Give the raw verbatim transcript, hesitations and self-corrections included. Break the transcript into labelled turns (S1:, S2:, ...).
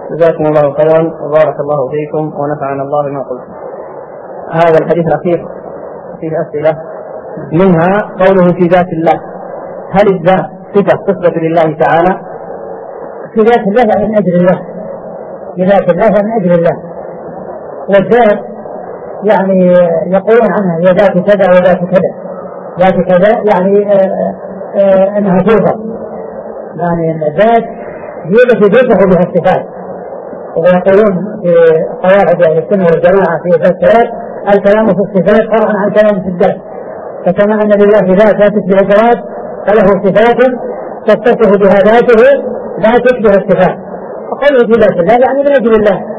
S1: جزاكم الله خيرا وبارك الله فيكم ونفعنا الله بما قلت. هذا الحديث الأخير فيه أسئلة، منها قوله في ذات الله، هل الذات صفة تثبت لله تعالى؟
S2: في ذات الله من أجل الله، بذات الله من أجل الله، والذات يعني يقولون عنها هي ذات كذا وذات كذا، ذات كذا يعني آآ آآ أنها توصف، يعني الذات هي التي توصف بها الصفات. ويقولون في قواعد أهل السنة والجماعة في الذات الكلام في الصفات فرعا عن كلام في الذات، فكما أن لله ذات لا تشبه الذات فله صفات تتصف بها ذاته لا تشبه الصفات، وقوله في ذات الله يعني من أجل الله،